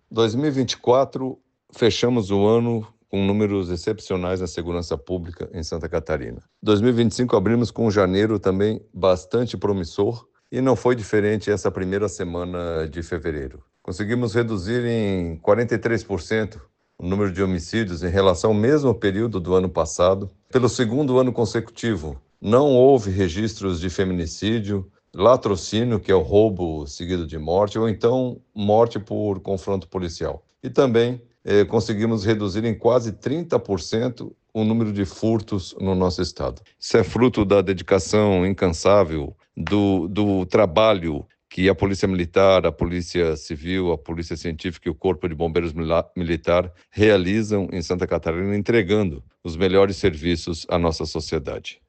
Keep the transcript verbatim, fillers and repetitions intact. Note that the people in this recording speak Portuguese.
dois mil e vinte e quatro, fechamos o ano com números excepcionais na segurança pública em Santa Catarina. dois mil e vinte e cinco abrimos com um janeiro também bastante promissor e não foi diferente essa primeira semana de fevereiro. Conseguimos reduzir em quarenta e três por cento o número de homicídios em relação ao mesmo período do ano passado. Pelo segundo ano consecutivo, não houve registros de feminicídio, latrocínio, que é o roubo seguido de morte, ou então morte por confronto policial. E também eh, conseguimos reduzir em quase trinta por cento o número de furtos no nosso estado. Isso é fruto da dedicação incansável, do, do trabalho que a Polícia Militar, a Polícia Civil, a Polícia Científica e o Corpo de Bombeiros Militar realizam em Santa Catarina, entregando os melhores serviços à nossa sociedade.